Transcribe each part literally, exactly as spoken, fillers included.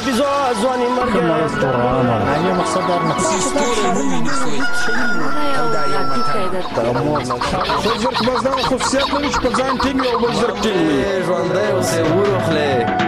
حافظو ځواني مرګ یو مقصد در خو زرک بس دا خصوصیت لري چې په ځان ټینګ وي او بل زرک ټینګ وي. ژوندی اوسې وروخلې.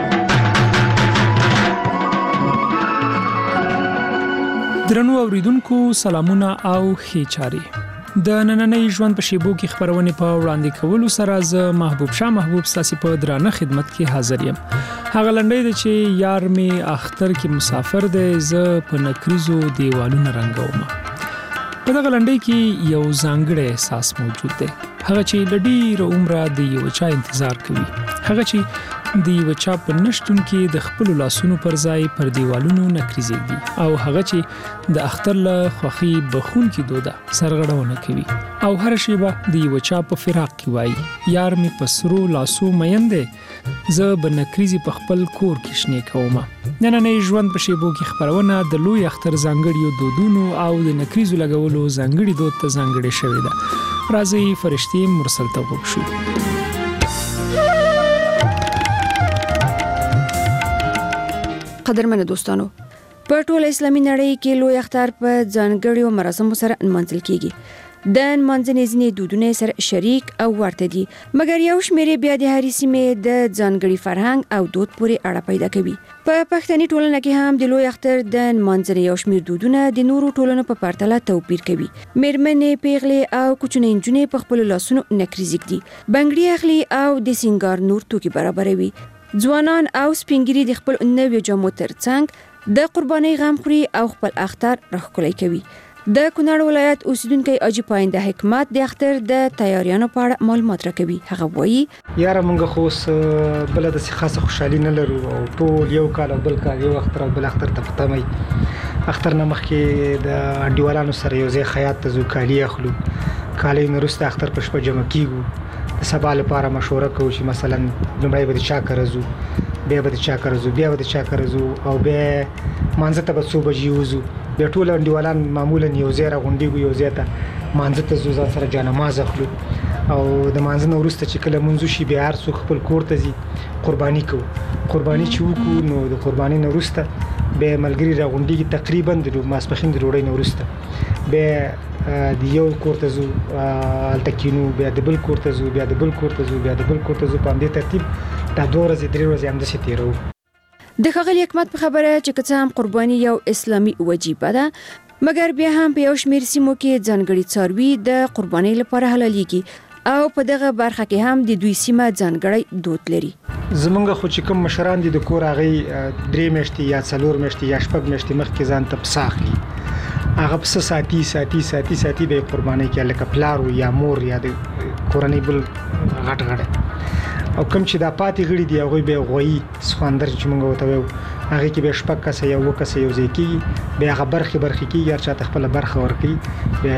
درنو اوریدونکو سلامونه او ښې چارې. د نننۍ ژوند په شیبو کې خبرونه په وړاندې کولو سره زه محبوب شاه محبوب ستاسو په درانه خدمت کې حاضر یم. هغه لنډۍ ده چې یار می اختر کې مسافر دی، زه په نکریزو دیوالونه رنګوم. په دغه لنډۍ کې یو ځانګړی احساس موجود دی، هغه چې لډیر عمره د یو چا انتظار کوي، هغه چې د یو چا په نشټون کې د خپل لاسونو پر ځای پر دیوالونو نکریزيږي، او هغه چې د اختر له خوخي بخون کې دوده سرغړونه کوي، او هر شی به د یو چا په فراق کې وایي یار می پسرو لاسو مینده، زه به نکریزي په خپل کور کې شنه کوم. نننۍ ژوند په شیبو کې خبرونه د لوی اختر ځانګړیو دودونو او د نکریزو لګولو ځانګړي دود ته ځانګړي شوی ده. راځي فرشتي مرسل ته وښو. قدرمن دوستانو، په ټول اسلامي نړۍ کې لوی اختر په ځانګړیو مراسمو سره نمانځل کیږي. د نمانځنې ځینې دودونه سره شریک او ورته دي، مګر یو شمېر بیا د هرې سیمې د ځانګړي فرهنګ او دود پورې اړه پیدا کوي. په پښتني ټولنه کې هم د لوی اختر د نمانځنې یو شمېر دودونه د نورو ټولنو په پرتله توپیر کوي. میرمنې، پیغلې او کوچنۍ نجونې په خپل لاسونو نکریزي ږدي، بنګړي اخلي او د سینګار نور توکي برابروي. ځوانان او سپینګری د خپل نویو جامو ترڅنګ د قربانۍ غم خوري او خپل اختر راښکلی کوي. د کونړ ولایت اوسیدونکو اجي پاینده حکمت د اختر د تیاریانو په اړه معلومات راکوي. هغه وایي یاره مونږ خو بل د خاصه خوشحالي نه لرو، او ټول یو کال او بل کال یو اختر او بل اختر ته پتمي. اختر نه مخکې د انډیوالانو سره یو ځای خیاط ته ځو، کالي اخلو، کالي نه وروسته اختر په شپه جمع کیږو، د سبا لپاره مشوره کوو چې مثلا لومړی به د چا کره ځو، بیا به د چا کره ځو، بیا به د چا کره ځو، او بیا مانځه ته به څو بجې وځو. بیا ټول انډیوالان معمولا یو ځای راغونډېږو، یو ځای ته مانځه ته ځو، ځان سره جانماز اخلو، او د مانځه نه وروسته چې کله مونځ وشي بیا هر څوک خپل کور ته ځي، قرباني کوو. قرباني چې وکړو نو د قرباني نه وروسته بیا ملګري راغونډېږي، تقریبا د ماسپښین د ډوډۍ نه وروسته بیا د یو کور ته ځو، هلته کینو، بیا د بل کور ته ځو، بیا د بل کور ته ځو، بیا د بل کور ته ځو. په همدې ترتیب دا دوه ورځې درې ورځې همداسې تېروو. د ښاغلي حکمت په خبره چې که څه هم قرباني یو اسلامي وجیبه ده، مګر بیا هم په یو شمېر سیمو کې ځانګړي څاروي د قربانۍ لپاره حلالېږي، او په دغه برخه کې هم د دوی سیمه ځانګړی دود لري. زمونږ خو چې کوم مشران دي د کور هغې درې میاشتې یا څلور میاشتې یا شپږ میاشتې مخکې ځان ته پسه اخلي، هغه پسه ساتي ساتي ساتي ساتي به قربانۍ کې لکه پلار یا مور یا د کورنۍ بل غټ غړی، او کوم چې دا پاتې غړي دي هغوی به غویي سخواندر چې موږ ورته وایو، هغې کې به شپږ کسه یا اووه کسه یو ځای کېږي، بیا هغه برخې برخې کېږي، هر چا ته خپله برخه ورکوي، بیا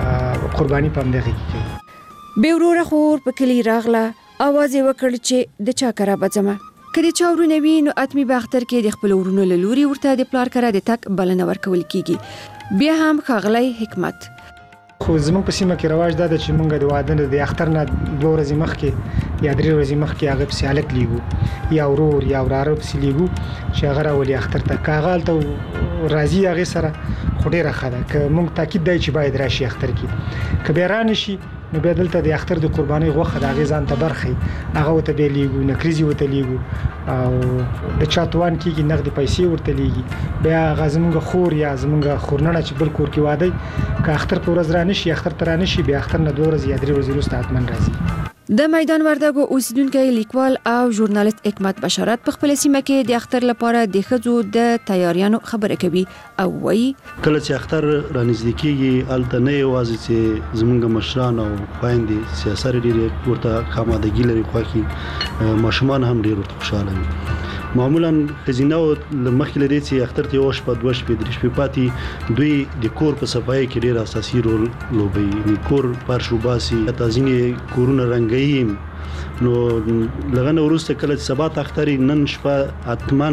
قرباني په همدغې کې کوي. بې وروره خور په کلي راغله، اواز یې وکړ چې د چا کره به ځمه. که د چا ورونه وي نو حتمي به اختر کې د خپلو ورونو له لوري ورته د پلار کره د تګ بلنه ورکول کېږي. بیا هم ښاغلی حکمت خو زموږ په سیمه کې رواج دا ده چې موږ د واده د اختر نه دوه ورځې مخکې یا درې ورځې مخکې هغه پسې هلک لیږو، یا ورور یا وراره پسې لیږو چې هغه راولي اختر ته. که هغه هلته راځي هغې سره خو ډېره ښه ده، که موږ تاکید دی چې باید راشي اختر کې. که بیا رانه شي نو بیا دلته د اختر د قربانۍ غوښه د هغې ځان ته برخې هغه ورته بیا لیږو، نکریزې ورته لیږو، او د چا توان کېږي نغدې پیسې ورته لیږي. بیا هغه زموږ خور یا زموږ خورنړه چې بل کور کې واده که اختر په ورځ رانه شي، اختر ته رانه شي، بیا اختر نه دوه ورځې یا درې ورځې وروسته حتما راځي. د میدان وردګو اوسیدونکی لیکوال او ژورنالیست حکمت بشارت په خپل سیمه کې د اختر لپاره د ښځو د تیاریانو خبره کوي، او وایي کله چې اختر رانږدې کېږي هلته نه یوازې چې زموږ مشران او خویندې سیاسرې ډېرې ورته آمادګي لري، خوښي ماشومان هم ډېر ورته خوشحاله وي. معمولا ښځینه له مخکې له دې چې اختر ته یوه شپه دوه شپې درې شپې پاتې دوی د کور په صفایۍ کې ډېر اساسي رول لوبوي. کور فرش وباسي، حتی ځینې کورونه رنګوي. نو له هغه نه وروسته کله چې سبا ته اختر نن شپه حتما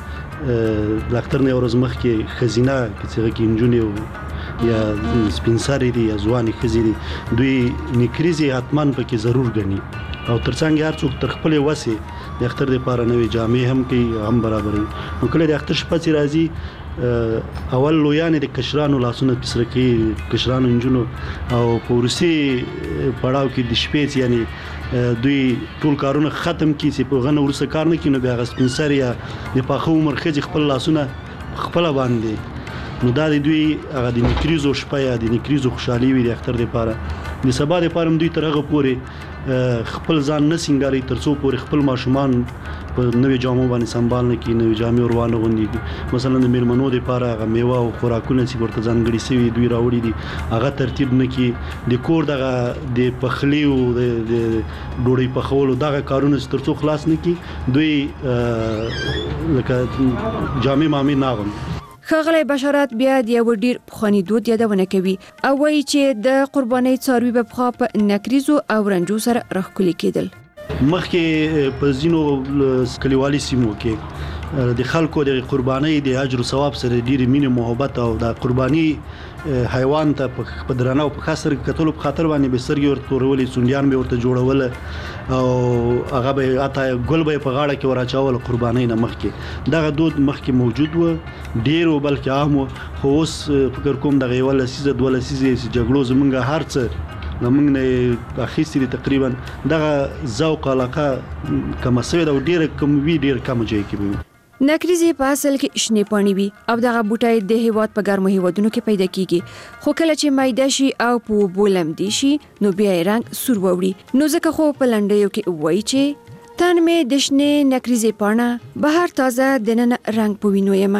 د اختر نه یوه ورځ مخکې ښځینه که څه هغه کې نجونې یا سپین سرې دي یا ځوانې ښځې دي دوی نکریزې حتما پکې ضرور ګڼي، او ترڅنګ هر څوک تر خپلې وسې د اختر لپاره نوې جامې هم کوي هم برابرې. نو کله د اختر شپه چې راځي اول لویان د کشرانو لاسونه پسره کوي، کشرانو انجونو، او په وروستي پړاو کې د شپې یعنی دوی ټول کارونه ختم کی چې په غنه ورسره کار نه کینو بیا غس پنسر یا د پاخو عمر خځ خپل لاسونه خپل باندې. نو دا د دوی هغه د نکریزو شپه یا د نکریزو خوشحالي وي د اختر لپاره. د سبا لپاره دوی تر هغه پورې خپل ځان نه سنگاري تر څو پورې خپل ماشومان په نوې جامو باندې سنبال نه کی، نوې جامې وروانه غوندي. مثلا د میرمنو لپاره هغه میوه او خوراکونه چې ورته ځانګړي سوي دوی راوړي دي هغه ترتیب نه کی. د کور دغه د پخلی او د ډوډۍ پخولو دغه کارونه تر څو خلاص نه کی دوی لکه جامې مامې نه غوندي. ښاغلی بشارت بیا د یو ډیر پخواني دود یادونه کوي او وایي چې د قربانۍ څاروي به پخوا په نکریزو او رنجو سره راښکلي کېدل. مخکې په ځینو کلیوالي سیمو کې د خلکو د قربانۍ د اجر او ثواب سره ډېر مینه محبت او د قرباني حیوان ته په درنه او په خاصر کتلو په خاطر باندې به سترګې ورته تورولې، سونډیان به ورته جوړول او هغه به اته ګل به په غاړه کې وراچول. قربانۍ نه مخکې دغه دود مخکې موجود و ډېر او بلکې عام و، خو اوس فکر کوم دغه یو لسیزه دوه لسیزه جګړو زمونږ هر څه زمونږ نه اخیستي دي تقریبا. دغه ذوق علاقه کم سوی دا ډېر کم وی ډېر کم ځای کې وي. نکریزې په اصل کې شنې پاڼې وي او دغه بوټی د هیواد په ګرمو هیوادونو کې پیدا کیږي، خو کله چې مایده شي او په اوبو لمدې شي نو بیا یې رنګ سور وړي. نو ځکه خو په لنډیو کې وایي چې تن مې د شنې نکریزې پاڼه بهر تازه دننه رنګ په وینو یمه.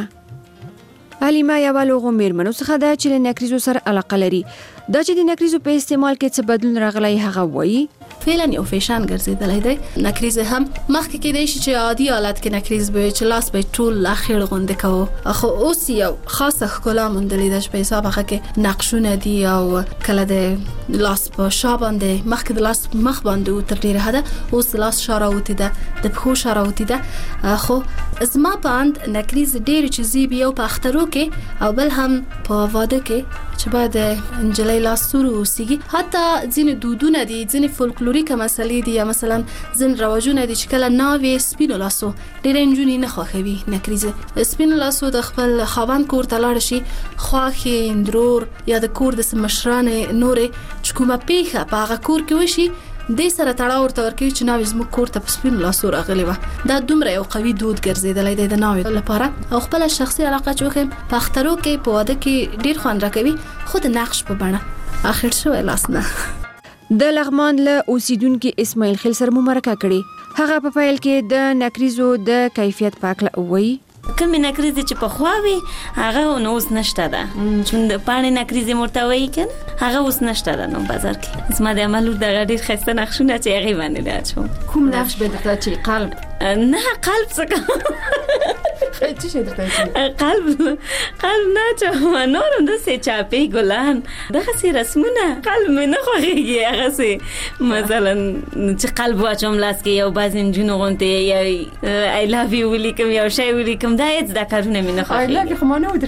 حلیمه یوه لوغو میرمنو څخه ده چې له نکریزو سره علاقه لري. دا چې د نکریزو په استعمال کې څه بدلون راغلی هغه وایي فعلا یو فیشن ګرځیدلی دی. نکریز هم مخکې کېدای شي چې عادي حالت کې نکریز به چې لاس به ټول اخیر غونډه کوو، خو اوس یو خاصه ښکلا موندلې ده چې په حساب هغه کې نقشونه دي او کله د لاس په شا باندې مخکې د لاس مخ باندې تر ډیره حده اوس لاس شا راوتی ده، د پښو شا راوتی ده. خو زما په اند نکریز ډېر چې زیب یو په اخترو کې او بل هم په واده کې چې باید انجلۍ لاس سور اوسیږي. حتی ځینې دودونه دي، ځینې فولکلوریکه مسلې دي یا مثلا ځینې رواجونه دي چې کله ناوې سپینو لاسو ډېرې نجونې نه خوښوي نکریزه. سپینو لاسو د خپل خاوند کور ته لاړ شي، خواښې اندرور یا د کور د مشرانې نورې چې کومه پیښه په هغه کور کې وشي دې سره تړاو ورته ورکوي چې ناوې زموږ کور ته په سپینو لاسو راغلې وه. دا دومره یو قوي دود ګرځېدلی دی د ناوې لپاره. او خپله شخصي علاقه چې وښیم په اخترو کې په واده کې ډېر خوند راکوي، خو د نقش په بڼه اخر شوی لاس نه. د لغمان له اوسیدونکو اسماعیل خیل سره مو مرکه کړې. هغه په پیل کې د نکریزو د کیفیت په اړه وایي کومې نکریزې چې پخوا وي هغه نو اوس نشته ده، چون د پاڼې نکریزې مرته وایي که نه هغه اوس نشته ده نو بازار کې. زما د عملو دغه ډېر ښایسته نقشونه چې هغې باندې ده اچوم. کوم نقش به درته چې قلب نه قلب څه کوم څه شي درته قلب قلب نه اچوم، نور هم داسې چاپې ګلان دغسې رسمونه قلب مې نه خوښېږي. هغسې مثلا چې قلب واچوم لاس کې یو بعضې نجونو غوندې یا آی لاف یو ولیکم یو شی ولیکم دا هېڅ دا کارونه مې نه خوښېږي. آی لاف یو خو ما نه و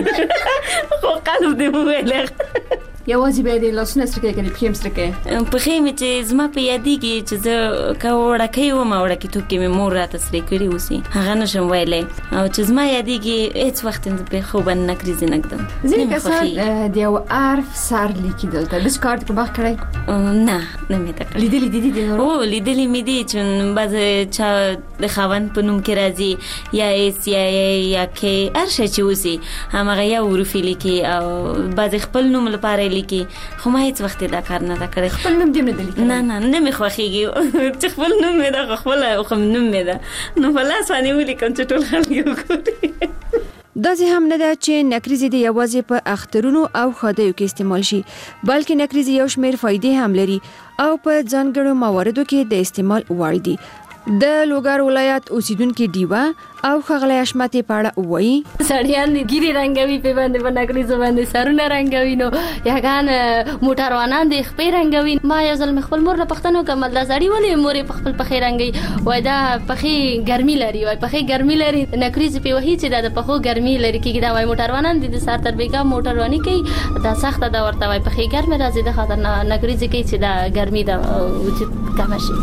درته خو قلب دې وویل یوازې به دې لاسونه سره کوي که دې پښې هم سره کوي؟ پښې مې چې زما په یادېږي چې زه که وړکۍ وم وړکېتوب کې مې مور راته سرې کړي اوسي هغه نشم ویلی، او چې زما یادېږي هېڅ وخت مې په پښو باندې نکریزې نه ږدم. ځینې کسان د یو حرف سر لیکي دلته داسې کار دې په وخت کړی؟ نه نه مې ده کړی. لیدلي دي دي هو لیدلي مې دي چې بعضې چا د خاوند په نوم کې راځي یا ایس یا یا کې هر شی چې اوسي هماغه یو حروف یې لیکي او بعضې خپل نوم لپاره لیکي، خو ما هیڅ وخت دا کار نه ده کړی. خپل نوم دې نه دی لیکلی؟ نه نه نه مې خوښېږي چې خپل نوم مې ده خو خپله خو نوم مې ده نو په لاس باندې ولیکم چې ټول خلک یې وګوري. داسې هم نه ده چې نکریزې د یوازې په اخترونو او ښادیو کې استعمال شي، بلکې نکریزې یو شمېر فایدې هم لري او په ځانګړو مواردو کې د استعمال وړ دي. د لوګر ولایت اوسیدونکو ډیوه او ښاغلی حشمت په اړه وایي سړیان د ګیرې رنګوي په باندې په نکریزو باندې سرونه رنګوي، نو یګان موټروانان د خپې رنګوي. ما یو ځل مې خپل مور نه پوښتنه وکړه مله زړي ولې مور یې په خپل پښې رنګوي؟ وایي دا پښې ګرمي لري، وایي پښې ګرمي لري نکریزې پې وهي چې دا د پښو ګرمي لري کېږي. دا وایي موټروانان دي د سر تر بیګا موټرواني کوي دا سخته ده ورته وایي پښې ګرمې راځي د خاطر نکریزې کوي چې دا ګرمي ده چې کمه شي.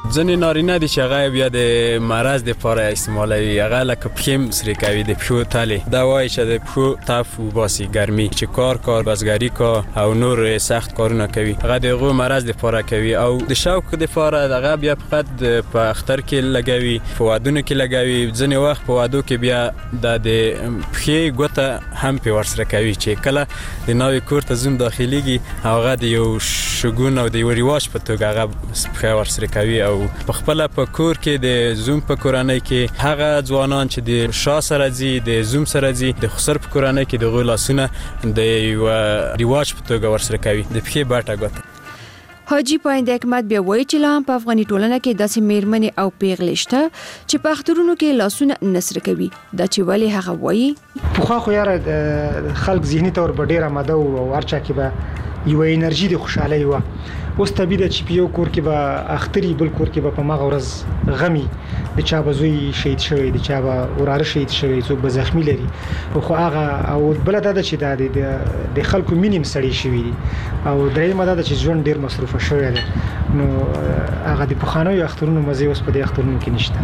ځنې نارینه دي چې هغه بیا د مرض دپاره استعمالوي، هغه لکه پښې سرې کوي، د پښو تلې دا وایي چې د پښو تف وباسي ګرمي، چې کار کار بزګري کار او نور سخت کارونه کوي، هغه د هغو مرض دپاره کوي. او د شوق دپاره هغه بیا فقط په اختر کې لګوي، په وادونو کې لګوي. ځینې وخت په وادو کې بیا د پښې ګوته هم پې ورسره کوي، چې کله د ناوې کور ته زوم داخليږي هغه د یو شګون او د یو رواج په توګه هغه پښې ورسره کوي. او په خپله په کور کې د زوم په کورنۍ کې هغه ځوانان چې د شا سره ځي، د زوم سره ځي، د خسر په کورنۍ کې د هغوی لاسونه د یو رواج په توګه ورسره کوي، د پښې بټه ګوته. حاجی پاینده حکمت بیا وایي چې لا هم په افغاني ټولنه کې داسې میرمنې او پیغلې شته چې په اخترونو کې لاسونه نسره کوي. دا چې ولې هغه وایي پخوا خو یاره خلک ذهني طور به ډېره ماده او هر چا کې به یو انرژي د خوشحالۍ وه. اوس طبیعي ده چې په یو کور کې به اختري، بل کور کې به په مغه ورځ غمي، د چا به زوی شهید شوی، د چا به وراره شهید شوی، څوک به زخمی لري. خو هغه او بل دا چې د خلکو مینې سړې شوی دي، او درېیمه دا چې ژوند ډیر مصروفه شوی دی، نو هغه د پخوانیو اخترونو مزه اوس په دې اخترونو کې نشته.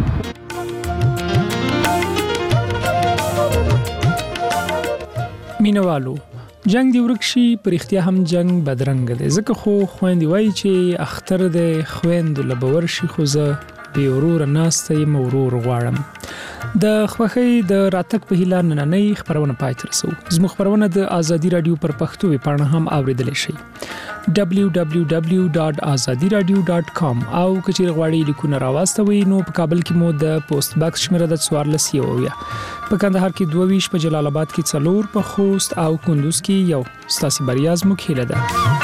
مینوالو جنگ دی ورک شي، پر اختیا هم جنگ بدرنګ دی. ځکه خو خويندې وایي چې اختر د خويندو لبور شي، خو زه به ورور ناسته یم ورور غواړم. د خوښۍ د راتګ په هیله نننۍ خبرونه پای ته رسو. زموږ خبرونه د ازادي رادیو پر پښتو ویبپاڼه هم اوریدلی شئ، دبلیو دبلیو دبلیو ډاټ ازادي رادیو ډاټ کام. او که چیرې غواړئ لیکونه راواستوئ نو په کابل کې مو د پوسټ باکس شمیره د څوارلس یوویه، په کندهار کې دوه ویشت، په جلال آباد کې څلور، په خوست او کندوز کې یو. ستاسو بریا زموږ هیله ده.